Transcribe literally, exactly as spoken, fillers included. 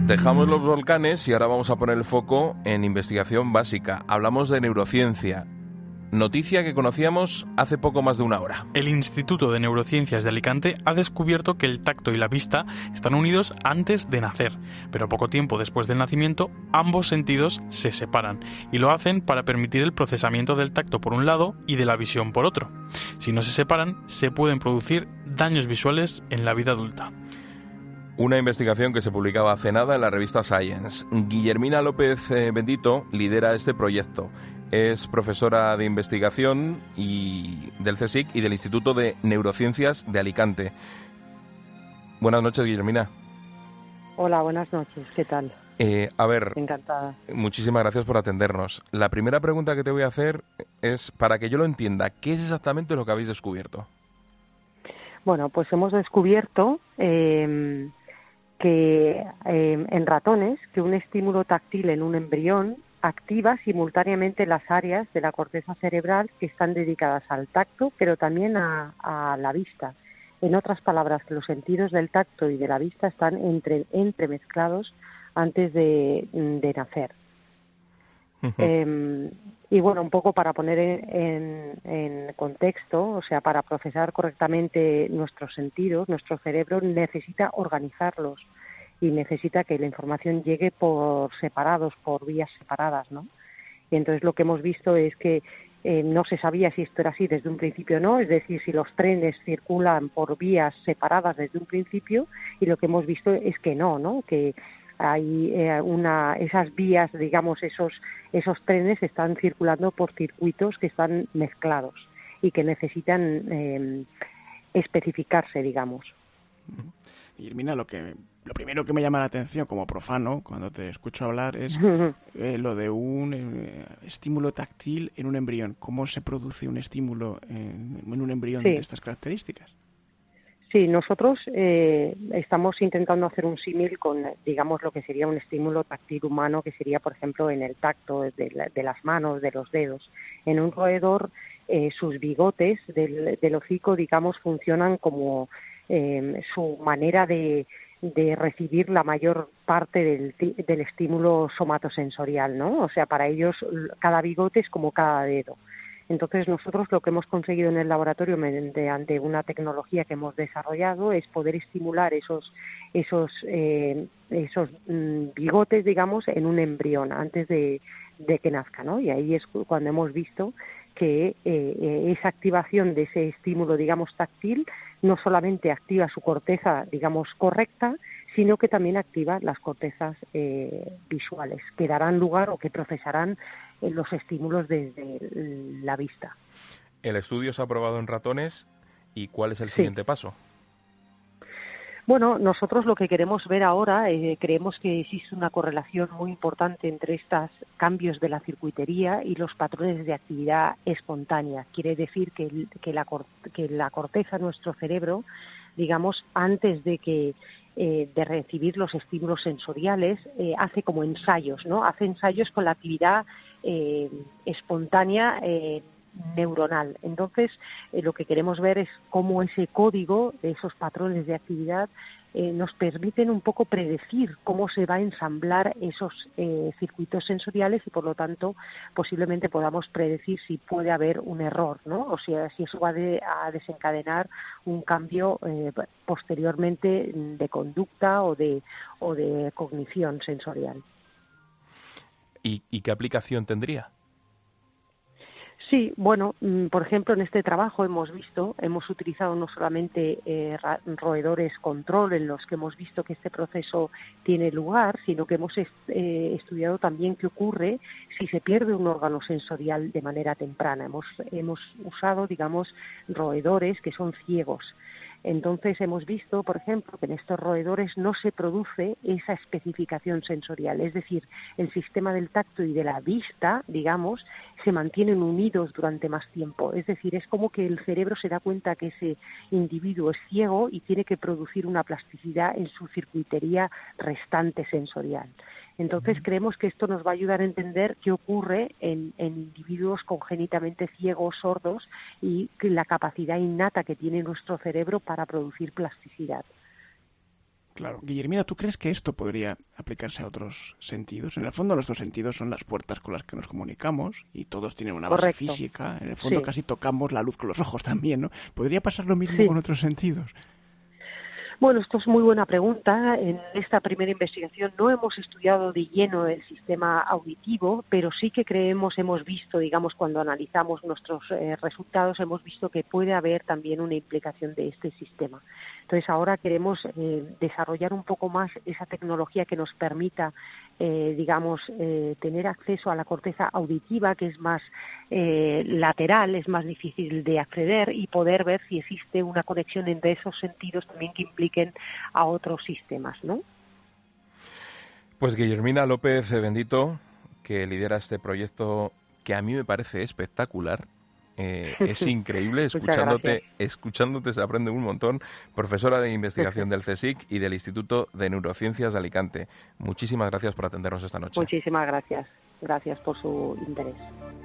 Dejamos los volcanes y ahora vamos a poner el foco en investigación básica. Hablamos de neurociencia. Noticia que conocíamos hace poco más de una hora. El Instituto de Neurociencias de Alicante ha descubierto que el tacto y la vista están unidos antes de nacer, pero poco tiempo después del nacimiento ambos sentidos se separan y lo hacen para permitir el procesamiento del tacto por un lado y de la visión por otro. Si no se separan, se pueden producir daños visuales en la vida adulta. Una investigación que se publicaba hace nada en la revista Science. Guillermina López eh, Bendito lidera este proyecto. Es profesora de investigación y del CSIC y del Instituto de Neurociencias de Alicante. Buenas noches, Guillermina. Hola, buenas noches. ¿Qué tal? Eh, a ver, encantada. Muchísimas gracias por atendernos. La primera pregunta que te voy a hacer es, para que yo lo entienda, ¿qué es exactamente lo que habéis descubierto? Bueno, pues hemos descubierto eh, que eh, en ratones que un estímulo táctil en un embrión activa simultáneamente las áreas de la corteza cerebral que están dedicadas al tacto, pero también a, a la vista. En otras palabras, que los sentidos del tacto y de la vista están entre, entremezclados antes de, de nacer. Uh-huh. Eh, y bueno, un poco para poner en, en contexto, o sea, para procesar correctamente nuestros sentidos, nuestro cerebro necesita organizarlos y necesita que la información llegue por separados, por vías separadas, ¿no? Y entonces lo que hemos visto es que eh, no se sabía si esto era así desde un principio o no, es decir, si los trenes circulan por vías separadas desde un principio, y lo que hemos visto es que no, ¿no? Que hay eh, una esas vías, digamos, esos esos trenes están circulando por circuitos que están mezclados y que necesitan eh, especificarse, digamos. Guillermina, lo que lo primero que me llama la atención como profano cuando te escucho hablar es eh, lo de un eh, estímulo táctil en un embrión. ¿Cómo se produce un estímulo en, en un embrión sí. de estas características? Sí, nosotros eh, estamos intentando hacer un símil con, digamos, lo que sería un estímulo táctil humano, que sería, por ejemplo, en el tacto de, la, de las manos, de los dedos. En un roedor, eh, sus bigotes del, del hocico, digamos, funcionan como eh, su manera de, de recibir la mayor parte del, del estímulo somatosensorial, ¿no? O sea, para ellos cada bigote es como cada dedo. Entonces nosotros lo que hemos conseguido en el laboratorio mediante una tecnología que hemos desarrollado es poder estimular esos esos eh, esos mm, bigotes, digamos, en un embrión antes de, de que nazca, ¿no? Y ahí es cuando hemos visto que eh, esa activación de ese estímulo, digamos, táctil, no solamente activa su corteza, digamos, correcta, sino que también activa las cortezas eh, visuales, que darán lugar o que procesarán eh, los estímulos desde la vista. El estudio se ha probado en ratones, ¿y cuál es el siguiente sí. paso? Bueno, nosotros lo que queremos ver ahora, eh, creemos que existe una correlación muy importante entre estos cambios de la circuitería y los patrones de actividad espontánea. Quiere decir que, que, la, que la corteza de nuestro cerebro, digamos, antes de que eh, de recibir los estímulos sensoriales, eh, hace como ensayos, ¿no? Hace ensayos con la actividad eh, espontánea eh, neuronal. Entonces, eh, lo que queremos ver es cómo ese código, esos patrones de actividad, eh, nos permiten un poco predecir cómo se va a ensamblar esos eh, circuitos sensoriales y, por lo tanto, posiblemente podamos predecir si puede haber un error, ¿no? O sea, si eso va de, a desencadenar un cambio eh, posteriormente de conducta o de, o de cognición sensorial. ¿Y, y qué aplicación tendría? Sí, bueno, por ejemplo, en este trabajo hemos visto, hemos utilizado no solamente eh, roedores control en los que hemos visto que este proceso tiene lugar, sino que hemos est- eh, estudiado también qué ocurre si se pierde un órgano sensorial de manera temprana. Hemos, hemos usado, digamos, roedores que son ciegos. Entonces hemos visto, por ejemplo, que en estos roedores no se produce esa especificación sensorial, es decir, el sistema del tacto y de la vista, digamos, se mantienen unidos durante más tiempo. Es decir, es como que el cerebro se da cuenta que ese individuo es ciego y tiene que producir una plasticidad en su circuitería restante sensorial. Entonces creemos que esto nos va a ayudar a entender qué ocurre en, en individuos congénitamente ciegos, sordos, y la capacidad innata que tiene nuestro cerebro para producir plasticidad. Claro. Guillermina, ¿tú crees que esto podría aplicarse a otros sentidos? En el fondo, nuestros sentidos son las puertas con las que nos comunicamos y todos tienen una base Correcto. física. En el fondo, Sí. casi tocamos la luz con los ojos también, ¿no? ¿Podría pasar lo mismo Sí. con otros sentidos? Bueno, esto es muy buena pregunta. En esta primera investigación no hemos estudiado de lleno el sistema auditivo, pero sí que creemos, hemos visto, digamos, cuando analizamos nuestros eh, resultados, hemos visto que puede haber también una implicación de este sistema. Entonces, ahora queremos eh, desarrollar un poco más esa tecnología que nos permita, eh, digamos, eh, tener acceso a la corteza auditiva, que es más eh, lateral, es más difícil de acceder, y poder ver si existe una conexión entre esos sentidos también que implica a otros sistemas, ¿no? Pues Guillermina López Bendito, que lidera este proyecto que a mí me parece espectacular. Eh, es increíble, escuchándote, escuchándote se aprende un montón. Profesora de investigación del CSIC y del Instituto de Neurociencias de Alicante. Muchísimas gracias por atendernos esta noche. Muchísimas gracias. Gracias por su interés.